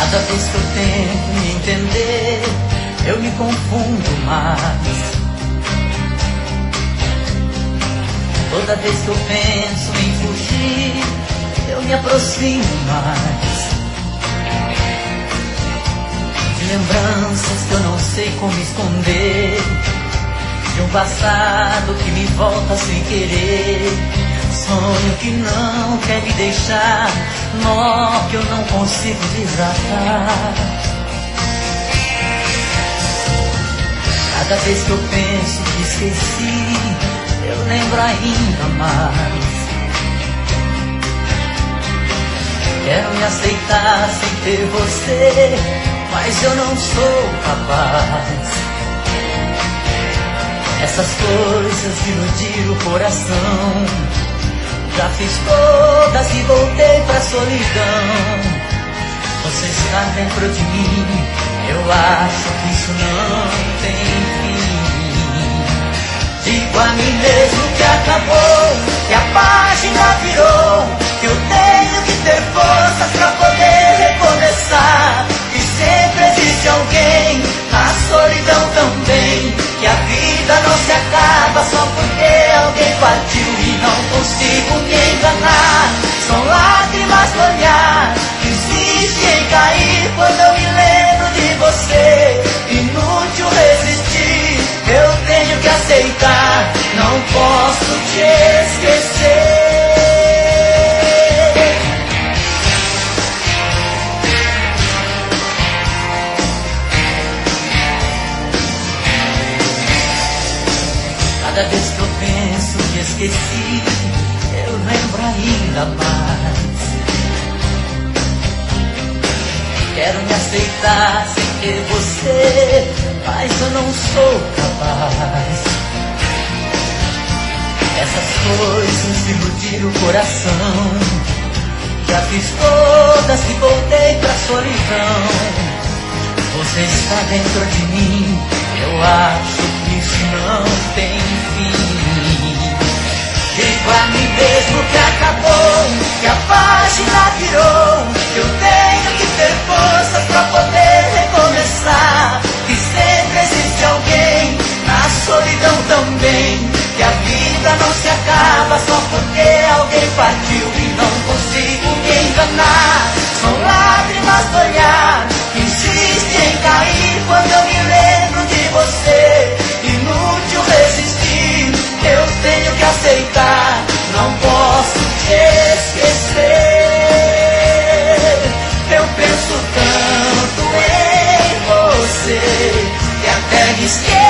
Cada vez que eu tento me entender, eu me confundo mais. Toda vez que eu penso em fugir, eu me aproximo mais. De lembranças que eu não sei como esconder, de um passado que me volta sem querer. Sonho que não quer me deixar, nó que eu não consigo desatar. Cada vez que eu penso que esqueci, eu lembro ainda mais. Quero me aceitar sem ter você, mas eu não sou capaz. Essas coisas de iludir o coração, já fiz todas e voltei pra solidão. Você está dentro de mim, eu acho que isso não tem fim. Digo a mim mesmo que acabou, que a página virou, que eu tenho que ter forças pra poder recomeçar, que sempre existe alguém na solidão também, que a vida não se acaba só porque alguém partiu e não consigo me enganar. São lágrimas no olhar que insistem em cair quando eu me lembro de você. Inútil resistir, eu tenho que aceitar, não posso te esquecer. Cada vez que eu penso que esqueci, eu lembro ainda mais. Quero me aceitar sem ter você, mas eu não sou capaz. Essas coisas de iludir o coração, já fiz todas e voltei pra solidão. Você está dentro de mim, eu acho que isso não tem fim. Digo a mim mesmo que acabou, que a página virou, que eu tenho que ter forças pra poder recomeçar, que sempre existe alguém na solidão também, que a vida não se acaba só porque alguém partiu e não consigo me enganar. São lágrimas do olhar que insistem em cair quando eu me lembro de você. Inútil resistir, eu tenho que aceitar, não posso te esquecer. Eu penso tanto em você que até me esqueço.